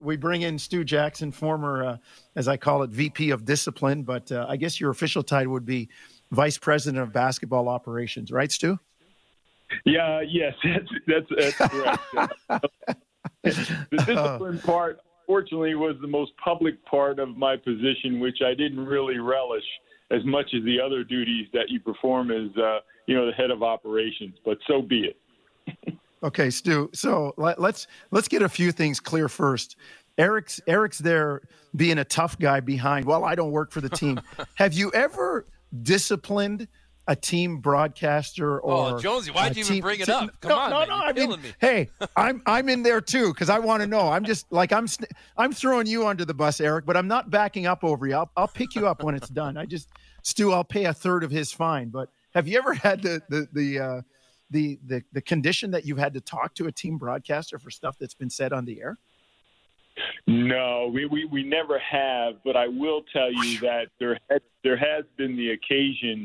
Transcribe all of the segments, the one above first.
we bring in Stu Jackson, former, as I call it, VP of Discipline, but I guess your official title would be Vice President of Basketball Operations, right, Stu? Yeah, yes, that's correct. The discipline part, fortunately, was the most public part of my position, which I didn't really relish as much as the other duties that you perform as, the head of operations. But so be it. Okay, Stu. So let's get a few things clear first. Eric's there being a tough guy behind. Well, I don't work for the team. Have you ever disciplined a team broadcaster or Jonesy, why'd you even bring it up? Come on, man, you're killing me. Hey, I'm in there too because I want to know. I'm just like I'm throwing you under the bus, Eric, but I'm not backing up over you. I'll pick you up when it's done. Stu, I'll pay a third of his fine. But have you ever had the condition that you've had to talk to a team broadcaster for stuff that's been said on the air? No, we never have. But I will tell you that there has been the occasion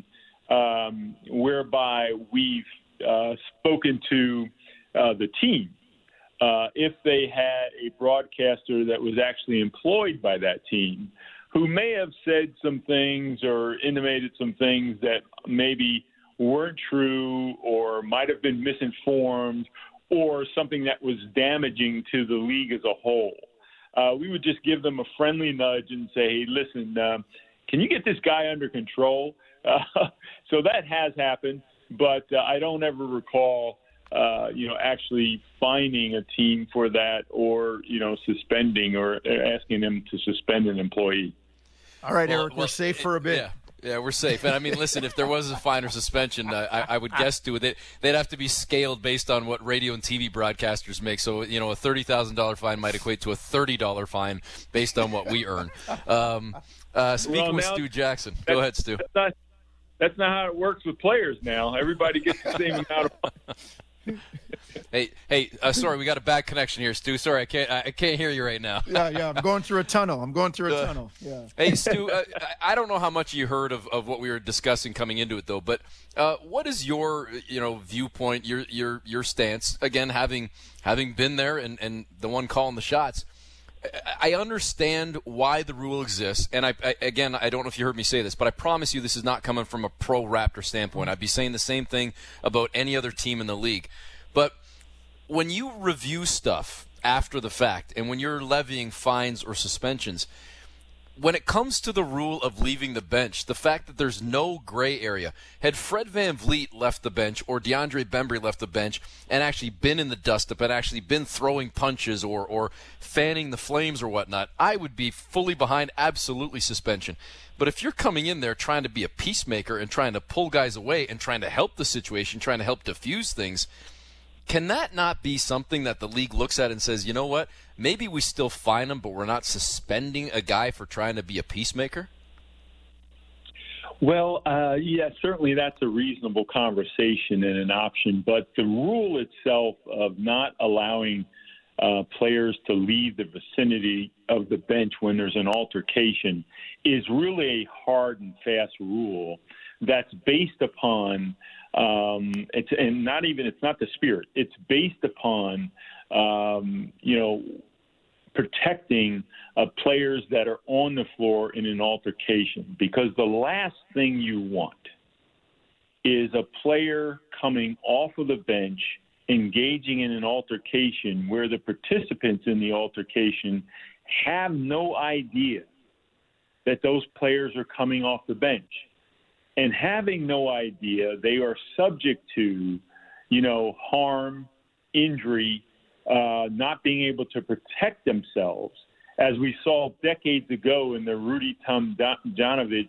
whereby we've spoken to the team if they had a broadcaster that was actually employed by that team who may have said some things or intimated some things that maybe weren't true or might have been misinformed or something that was damaging to the league as a whole. We would just give them a friendly nudge and say, hey, listen, can you get this guy under control? So that has happened, but I don't ever recall, actually fining a team for that or, suspending or asking them to suspend an employee. All right, Eric, we're safe for a bit. Yeah, we're safe. And I mean, listen, if there was a fine or suspension, I would guess they'd have to be scaled based on what radio and TV broadcasters make. So, a $30,000 fine might equate to a $30 fine based on what we earn. Speaking with Stu Jackson. Go ahead, Stu. That's not how it works with players now. Everybody gets the same amount of money. Hey, sorry, we got a bad connection here, Stu. Sorry, I can't hear you right now. Yeah, I'm going through a tunnel. Yeah. Hey, Stu, I don't know how much you heard of what we were discussing coming into it, though. But what is your viewpoint, your stance? Again, having been there and the one calling the shots. I understand why the rule exists, and I don't know if you heard me say this, but I promise you this is not coming from a pro-Raptor standpoint. I'd be saying the same thing about any other team in the league. But when you review stuff after the fact, and when you're levying fines or suspensions, when it comes to the rule of leaving the bench, the fact that there's no gray area, had Fred VanVleet left the bench or DeAndre Bembry left the bench and actually been in the dust-up and actually been throwing punches or fanning the flames or whatnot, I would be fully behind absolutely suspension. But if you're coming in there trying to be a peacemaker and trying to pull guys away and trying to help the situation, trying to help diffuse things, can that not be something that the league looks at and says, you know what, maybe we still fine him, but we're not suspending a guy for trying to be a peacemaker? Well, yeah, certainly that's a reasonable conversation and an option. But the rule itself of not allowing players to leave the vicinity of the bench when there's an altercation is really a hard and fast rule that's based upon it's not the spirit. It's based upon, protecting players that are on the floor in an altercation, because the last thing you want is a player coming off of the bench engaging in an altercation where the participants in the altercation have no idea that those players are coming off the bench. And having no idea, they are subject to, harm, injury, not being able to protect themselves, as we saw decades ago in the Rudy Tomjanovich,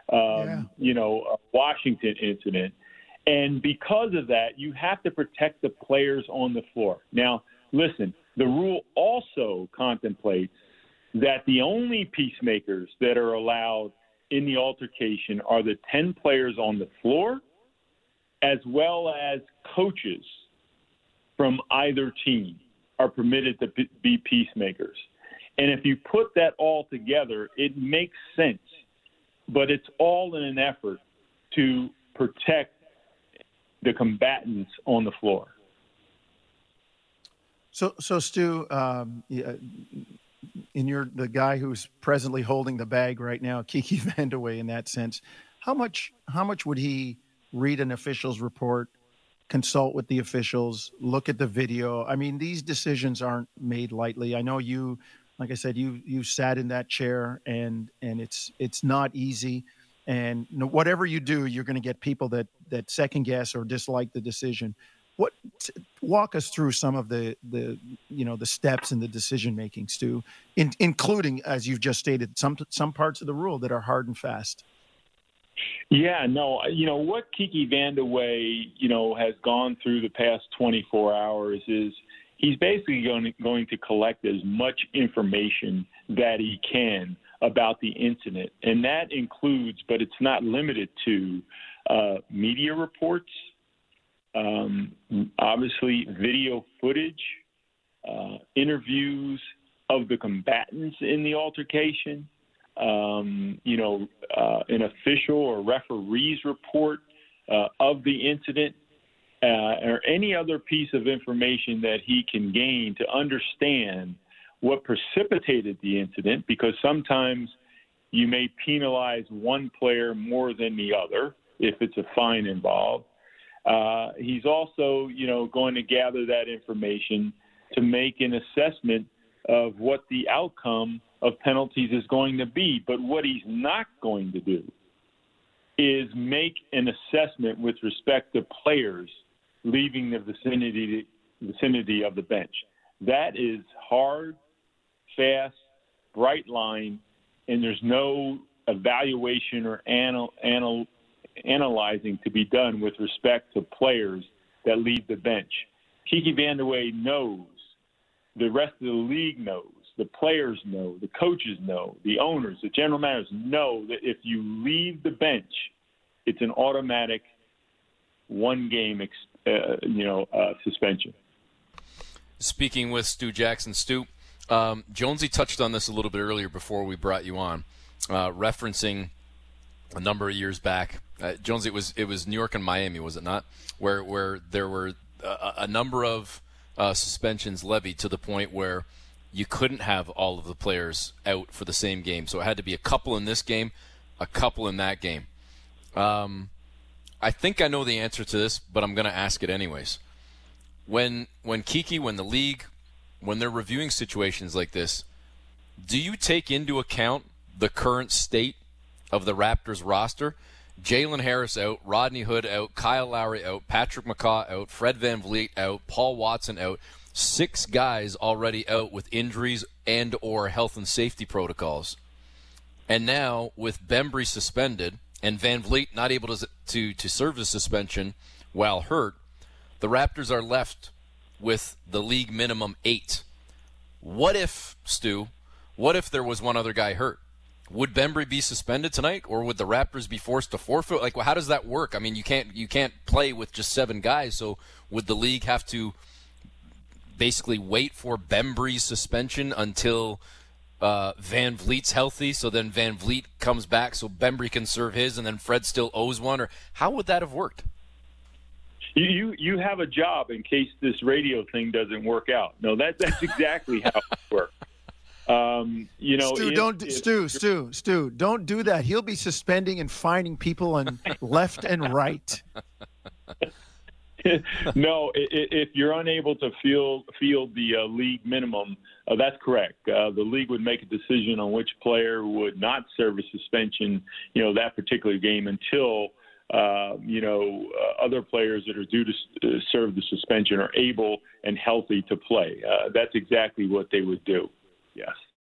Washington incident. And because of that, you have to protect the players on the floor. Now, listen, the rule also contemplates that the only peacemakers that are allowed in the altercation are the 10 players on the floor, as well as coaches from either team are permitted to be peacemakers. And if you put that all together, it makes sense, but it's all in an effort to protect the combatants on the floor. So Stu, the guy who's presently holding the bag right now, Kiki Vandeweghe, in that sense, how much would he read an official's report, consult with the officials, look at the video? I mean, these decisions aren't made lightly. I know you, like I said, you sat in that chair, and it's not easy. And whatever you do, you're going to get people that second guess or dislike the decision. Walk us through some of the steps in the decision making, Stu, including, as you've just stated, some parts of the rule that are hard and fast. Yeah, no, what Kiki Vandeweghe, has gone through the past 24 hours is he's basically going to collect as much information that he can about the incident. And that includes, but it's not limited to, media reports, obviously video footage, interviews of the combatants in the altercation, an official or referee's report of the incident, or any other piece of information that he can gain to understand what precipitated the incident, because sometimes you may penalize one player more than the other if it's a fine involved. He's also, going to gather that information to make an assessment of what the outcome of penalties is going to be. But what he's not going to do is make an assessment with respect to players leaving the vicinity of the bench. That is hard, fast, bright line, and there's no evaluation or analyzing to be done with respect to players that leave the bench. Kiki Vandeweghe knows, the rest of the league knows, the players know, the coaches know, the owners, the general managers know that if you leave the bench, it's an automatic one-game suspension. Speaking with Stu Jackson. Stu, Jonesy touched on this a little bit earlier before we brought you on, referencing a number of years back. Jonesy, it was New York and Miami, was it not? Where there were a number of suspensions levied to the point where you couldn't have all of the players out for the same game. So it had to be a couple in this game, a couple in that game. I think I know the answer to this, but I'm going to ask it anyways. When the league, when they're reviewing situations like this, do you take into account the current state of the Raptors roster? Jalen Harris out, Rodney Hood out, Kyle Lowry out, Patrick McCaw out, Fred VanVleet out, Paul Watson out. 6 guys already out with injuries and or health and safety protocols. And now with Bembry suspended and VanVleet not able to serve the suspension while hurt, the Raptors are left with the league minimum 8. What if, Stu, there was one other guy hurt? Would Bembry be suspended tonight, or would the Raptors be forced to forfeit? Like, how does that work? I mean, you can't play with just 7 guys, so would the league have to basically wait for Bembry's suspension until VanVleet's healthy, so then VanVleet comes back so Bembry can serve his, and then Fred still owes one? Or how would that have worked? You have a job in case this radio thing doesn't work out. No, that's exactly how it works. Stu, don't do that. He'll be suspending and fining people on left and right. No, if you're unable to field the league minimum, that's correct. The league would make a decision on which player would not serve a suspension, that particular game until, other players that are due to serve the suspension are able and healthy to play. That's exactly what they would do. Yes.